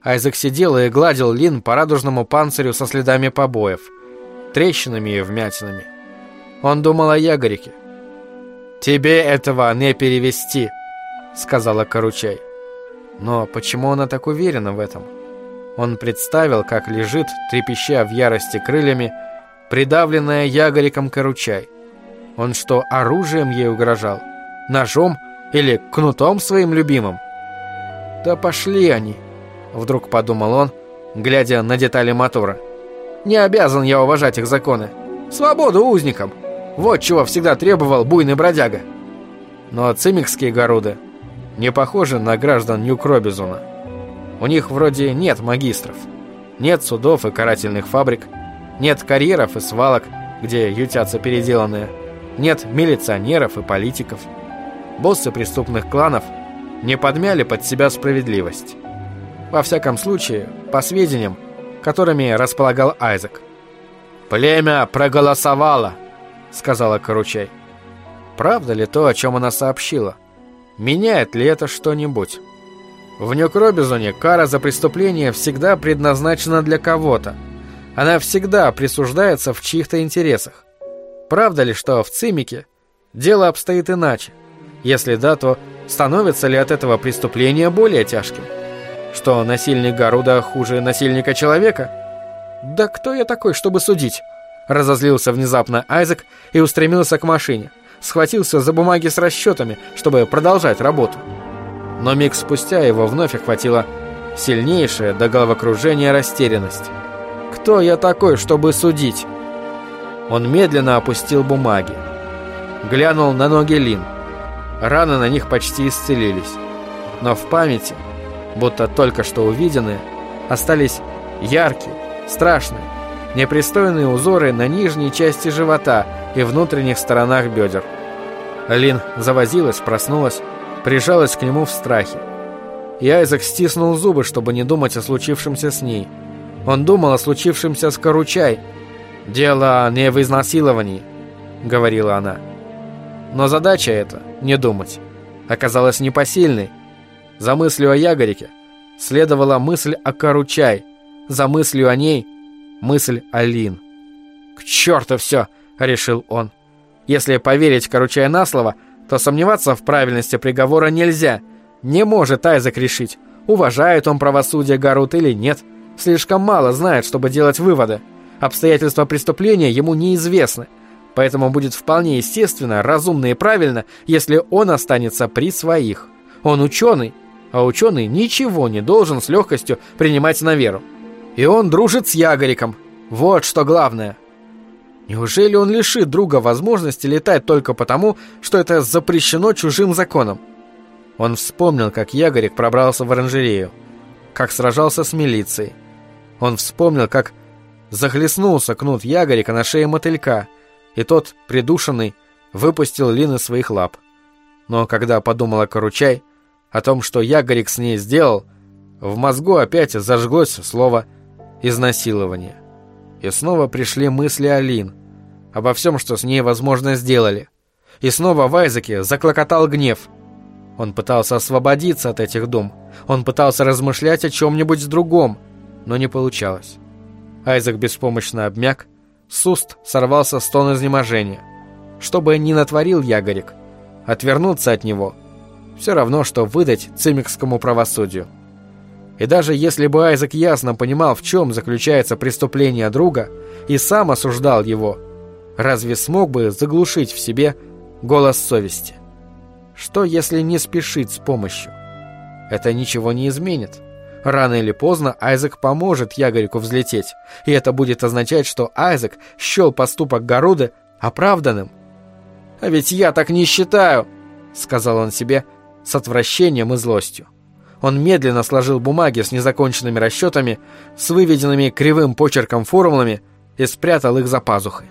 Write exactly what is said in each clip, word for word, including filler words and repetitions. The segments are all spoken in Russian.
Айзек сидел и гладил Лин по радужному панцирю со следами побоев, трещинами и вмятинами. Он думал о Ягорике. «Тебе этого не перевести», — сказала Каручай. Но почему она так уверена в этом? Он представил, как лежит, трепеща в ярости крыльями, придавленная Ягориком Каручай. Он что, оружием ей угрожал? Ножом или кнутом своим любимым? «Да пошли они», — вдруг подумал он, глядя на детали мотора. «Не обязан я уважать их законы. Свободу узникам! Вот чего всегда требовал буйный бродяга». Но цимикские горуды не похожи на граждан Нью-Кробизона. У них вроде нет магистров, нет судов и карательных фабрик, нет карьеров и свалок, где ютятся переделанные, нет милиционеров и политиков. Боссы преступных кланов не подмяли под себя справедливость. Во всяком случае, по сведениям, которыми располагал Айзек. «Племя проголосовало», — сказала Каручай. Правда ли то, о чем она сообщила? Меняет ли это что-нибудь? В Нью-Кробизоне кара за преступление всегда предназначена для кого-то. Она всегда присуждается в чьих-то интересах. Правда ли, что в Цимике дело обстоит иначе? Если да, то становится ли от этого преступление более тяжким? Что насильник Гаруда хуже насильника человека? Да кто я такой, чтобы судить? Разозлился внезапно Айзек и устремился к машине. Схватился за бумаги с расчетами, чтобы продолжать работу. Но миг спустя его вновь охватила сильнейшая до головокружения растерянность. Кто я такой, чтобы судить? Он медленно опустил бумаги. Глянул на ноги Лин. Раны на них почти исцелились. Но в памяти, будто только что увиденные, остались яркие, страшные, непристойные узоры на нижней части живота и внутренних сторонах бедер. Лин завозилась, проснулась, прижалась к нему в страхе. И Айзек стиснул зубы, чтобы не думать о случившемся с ней. Он думал о случившемся с Каручай. «Дело не в изнасиловании», — говорила она. Но задача эта, не думать, оказалась непосильной. За мыслью о Ягорике следовала мысль о Каручай, за мыслью о ней мысль о Лин. «К черту все!» — решил он. «Если поверить Каручай на слово, то сомневаться в правильности приговора нельзя. Не может Айзек решить, уважает он правосудие Гарут или нет. Слишком мало знает, чтобы делать выводы. Обстоятельства преступления ему неизвестны. Поэтому будет вполне естественно, разумно и правильно, если он останется при своих. Он ученый, а ученый ничего не должен с легкостью принимать на веру. И он дружит с Ягориком. Вот что главное. Неужели он лишит друга возможности летать только потому, что это запрещено чужим законом? Он вспомнил, как Ягорик пробрался в оранжерею, как сражался с милицией. Он вспомнил, как захлестнулся кнут Ягорика на шее мотылька, и тот, придушенный, выпустил Лин из своих лап. Но когда подумал о Каручай, о том, что Ягорик с ней сделал, в мозгу опять зажглось слово «изнасилование». И снова пришли мысли о Лин, обо всем, что с ней, возможно, сделали. И снова в Айзеке заклокотал гнев. Он пытался освободиться от этих дум. Он пытался размышлять о чем-нибудь другом, но не получалось. Айзек беспомощно обмяк, с уст сорвался стон изнеможения. Что бы ни натворил Ягорик, отвернуться от него все равно, что выдать цимикскому правосудию. И даже если бы Айзек ясно понимал, в чем заключается преступление друга, и сам осуждал его, разве смог бы заглушить в себе голос совести? Что, если не спешить с помощью? Это ничего не изменит. Рано или поздно Айзек поможет Ягорику взлететь, и это будет означать, что Айзек счел поступок Гаруды оправданным. «А ведь я так не считаю», — сказал он себе с отвращением и злостью. Он медленно сложил бумаги с незаконченными расчетами, с выведенными кривым почерком формулами и спрятал их за пазухой.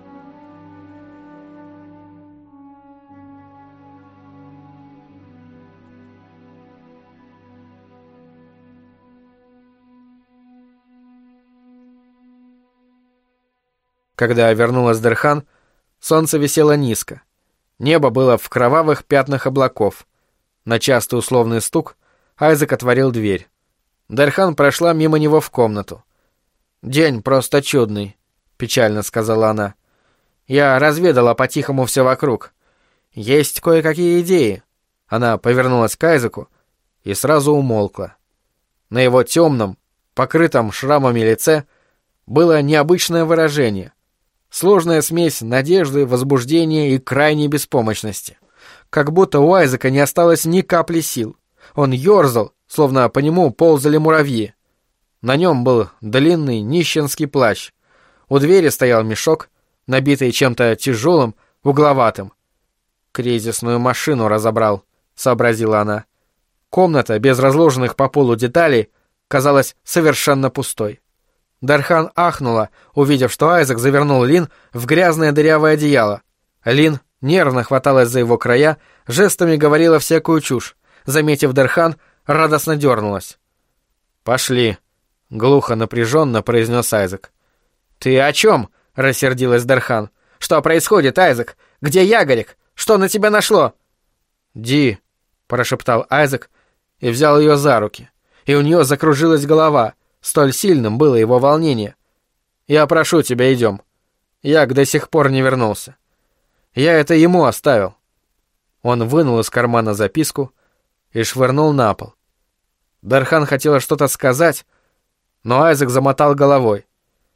Когда вернулась Дерхан, солнце висело низко. Небо было в кровавых пятнах облаков. На частый условный стук Айзек отворил дверь. Дерхан прошла мимо него в комнату. «День просто чудный», — печально сказала она. «Я разведала по-тихому все вокруг. Есть кое-какие идеи». Она повернулась к Айзеку и сразу умолкла. На его темном, покрытом шрамами лице было необычное выражение. Сложная смесь надежды, возбуждения и крайней беспомощности. Как будто у Айзека не осталось ни капли сил. Он ерзал, словно по нему ползали муравьи. На нем был длинный нищенский плащ. У двери стоял мешок, набитый чем-то тяжелым, угловатым. «Кризисную машину разобрал», — сообразила она. Комната, без разложенных по полу деталей, казалась совершенно пустой. Дерхан ахнула, увидев, что Айзек завернул Лин в грязное дырявое одеяло. Лин нервно хваталась за его края, жестами говорила всякую чушь. Заметив Дерхан, радостно дернулась. «Пошли», — глухо напряженно произнес Айзек. «Ты о чем?» — рассердилась Дерхан. «Что происходит, Айзек? Где Ягорик? Что на тебя нашло?» «Ди», — прошептал Айзек и взял ее за руки, и у нее закружилась голова, столь сильным было его волнение. «Я прошу тебя, идем. Яг до сих пор не вернулся. Я это ему оставил». Он вынул из кармана записку и швырнул на пол. Дерхан хотела что-то сказать, но Айзек замотал головой.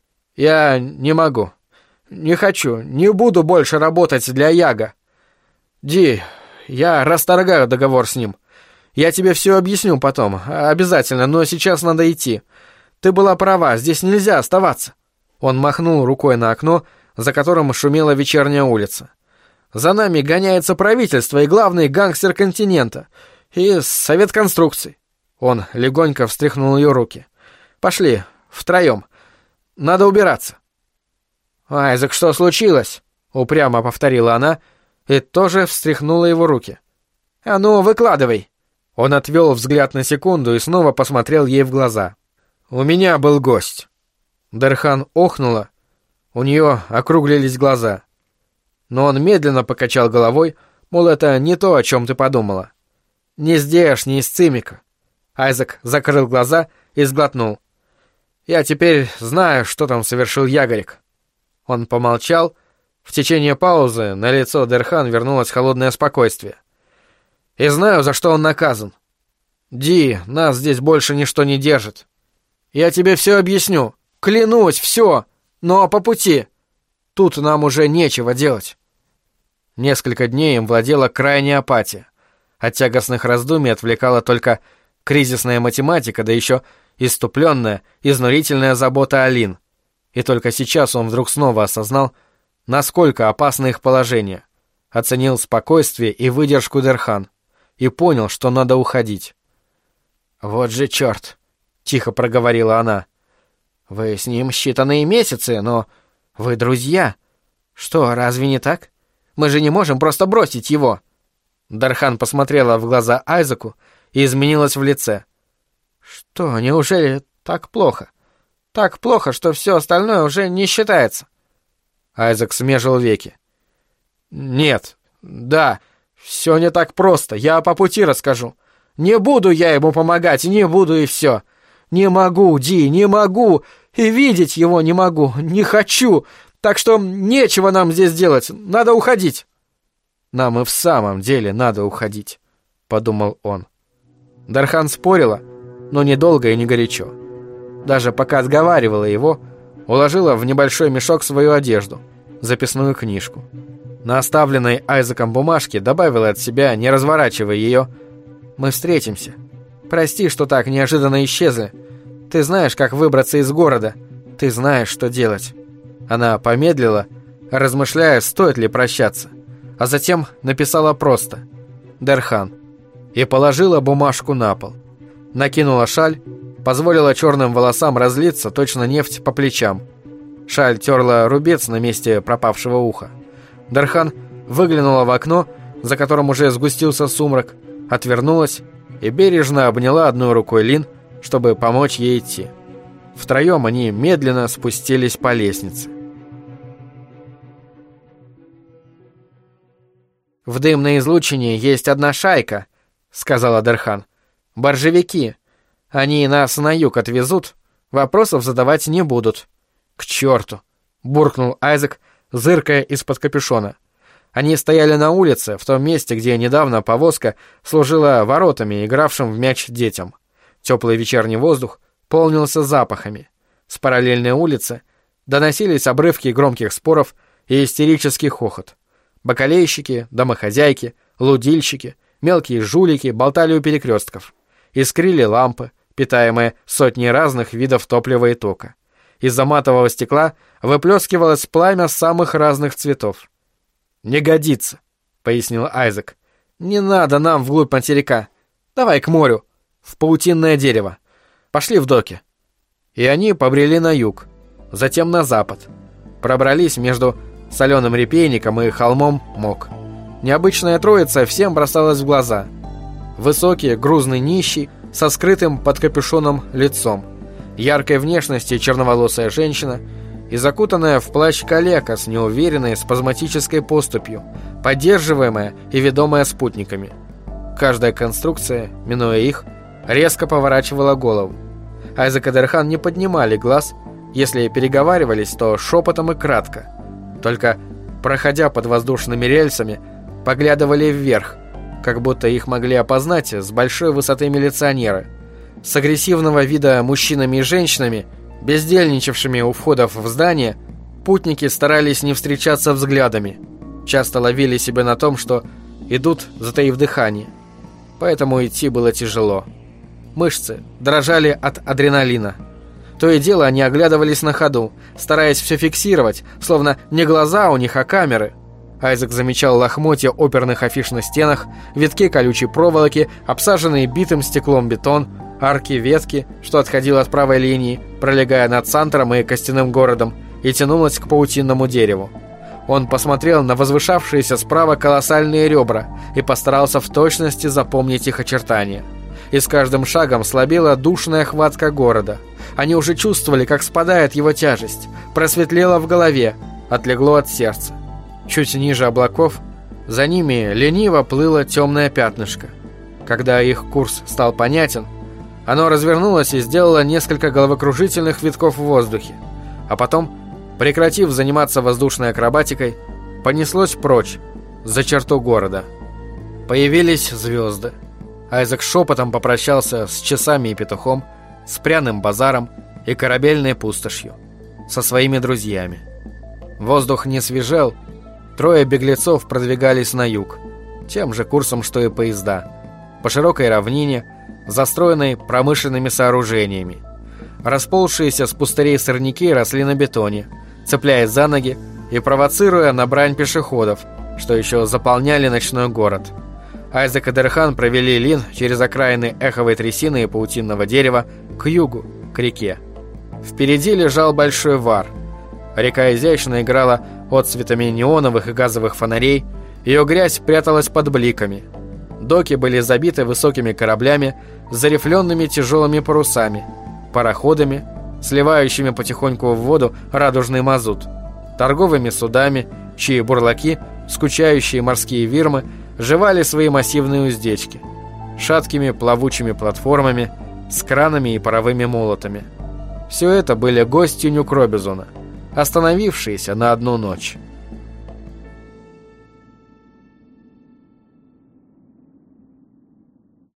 «Я не могу. Не хочу. Не буду больше работать для Яга. Ди, я расторгаю договор с ним. Я тебе все объясню потом, обязательно, но сейчас надо идти. Ты была права, здесь нельзя оставаться». Он махнул рукой на окно, за которым шумела вечерняя улица. «За нами гоняется правительство и главный гангстер континента. И совет конструкций». Он легонько встряхнул ее руки. «Пошли, втроем. Надо убираться». «Айзек, что случилось?» — упрямо повторила она и тоже встряхнула его руки. «А ну, выкладывай». Он отвел взгляд на секунду и снова посмотрел ей в глаза. «У меня был гость». Дерхан охнула, у нее округлились глаза. Но он медленно покачал головой, мол, это не то, о чем ты подумала. «Не здесь, не из Цимика». Айзек закрыл глаза и сглотнул. «Я теперь знаю, что там совершил Ягорик». Он помолчал. В течение паузы на лицо Дерхан вернулось холодное спокойствие. «И знаю, за что он наказан. Ди, нас здесь больше ничто не держит. Я тебе все объясню. Клянусь, все. Но по пути. Тут нам уже нечего делать». Несколько дней им владела крайняя апатия. От тягостных раздумий отвлекала только кризисная математика, да еще иступленная, изнурительная забота о Лин. И только сейчас он вдруг снова осознал, насколько опасно их положение. Оценил спокойствие и выдержку Дерхан. И понял, что надо уходить. «Вот же черт!» — тихо проговорила она. «Вы с ним считанные месяцы, но вы друзья. Что, разве не так? Мы же не можем просто бросить его». Дерхан посмотрела в глаза Айзеку и изменилась в лице. «Что, неужели так плохо? Так плохо, что все остальное уже не считается?» Айзек смежил веки. «Нет, да, все не так просто, я по пути расскажу. Не буду я ему помогать, не буду и все. Не могу, Ди, не могу, и видеть его не могу, не хочу, так что нечего нам здесь делать, надо уходить». «Нам и в самом деле надо уходить», — подумал он. Дерхан спорила, но недолго и не горячо. Даже пока отговаривала его, уложила в небольшой мешок свою одежду, записную книжку. На оставленной Айзеком бумажке добавила от себя, не разворачивая ее: «Мы встретимся. Прости, что так неожиданно исчезли. Ты знаешь, как выбраться из города. Ты знаешь, что делать». Она помедлила, размышляя, стоит ли прощаться, а затем написала просто «Дерхан» и положила бумажку на пол. Накинула шаль, позволила черным волосам разлиться, точно нефть, по плечам. Шаль терла рубец на месте пропавшего уха. Дерхан выглянула в окно, за которым уже сгустился сумрак, отвернулась и бережно обняла одной рукой Лин, чтобы помочь ей идти. Втроем они медленно спустились по лестнице. «В дымной излучине есть одна шайка», — сказала Дерхан. «Боржевики. Они нас на юг отвезут, вопросов задавать не будут». «К черту!» — буркнул Айзек, зыркая из-под капюшона. Они стояли на улице, в том месте, где недавно повозка служила воротами, игравшим в мяч детям. Теплый вечерний воздух полнился запахами. С параллельной улицы доносились обрывки громких споров и истерический хохот. Бакалейщики, домохозяйки, лудильщики, мелкие жулики болтали у перекрестков. Искрили лампы, питаемые сотней разных видов топлива и тока. Из-за матового стекла выплескивалось пламя самых разных цветов. «Не годится», — пояснил Айзек. «Не надо нам вглубь материка. Давай к морю, в паутинное дерево. Пошли в доки». И они побрели на юг, затем на запад. Пробрались между соленым репейником и холмом Мок. Необычная троица всем бросалась в глаза. Высокий, грузный нищий, со скрытым под капюшоном лицом. Яркой внешности черноволосая женщина и закутанная в плащ калека с неуверенной спазматической поступью, поддерживаемая и ведомая спутниками. Каждая конструкция, минуя их, резко поворачивала голову. Айзек и Дерхан не поднимали глаз, если переговаривались, то шепотом и кратко. Только, проходя под воздушными рельсами, поглядывали вверх, как будто их могли опознать с большой высоты милиционеры. С агрессивного вида мужчинами и женщинами, бездельничавшими у входов в здание, путники старались не встречаться взглядами, часто ловили себя на том, что идут, затаив дыхание. Поэтому идти было тяжело. Мышцы дрожали от адреналина. То и дело они оглядывались на ходу, стараясь все фиксировать, словно не глаза у них, а камеры. Айзек замечал лохмотья оперных афиш на стенах, витки колючей проволоки, обсаженные битым стеклом бетон, арки ветки, что отходило от правой линии, пролегая над Сантером и костяным городом, и тянулась к паутинному дереву. Он посмотрел на возвышавшиеся справа колоссальные ребра и постарался в точности запомнить их очертания. И с каждым шагом слабела душная хватка города. Они уже чувствовали, как спадает его тяжесть, просветлело в голове, отлегло от сердца. Чуть ниже облаков, за ними лениво плыло темное пятнышко. Когда их курс стал понятен, оно развернулось и сделало несколько головокружительных витков в воздухе, а потом, прекратив заниматься воздушной акробатикой, понеслось прочь, за черту города. Появились звезды. Айзек шепотом попрощался с часами и петухом, с пряным базаром и корабельной пустошью, со своими друзьями. Воздух не свежел, трое беглецов продвигались на юг, тем же курсом, что и поезда, по широкой равнине, застроенной промышленными сооружениями. Расползшиеся с пустырей сорняки росли на бетоне, цепляясь за ноги и провоцируя на брань пешеходов, что еще заполняли ночной город. Айзек и Дерхан провели Лин через окраины эховой трясины и паутинного дерева к югу, к реке. Впереди лежал большой вар. Река изящно играла отцветами неоновых и газовых фонарей, ее грязь пряталась под бликами. Доки были забиты высокими кораблями с зарифленными тяжелыми парусами, пароходами, сливающими потихоньку в воду радужный мазут, торговыми судами, чьи бурлаки, скучающие морские вирмы, жевали свои массивные уздечки, шаткими плавучими платформами, с кранами и паровыми молотами. Все это были гости Нью-Кробизона, остановившиеся на одну ночь.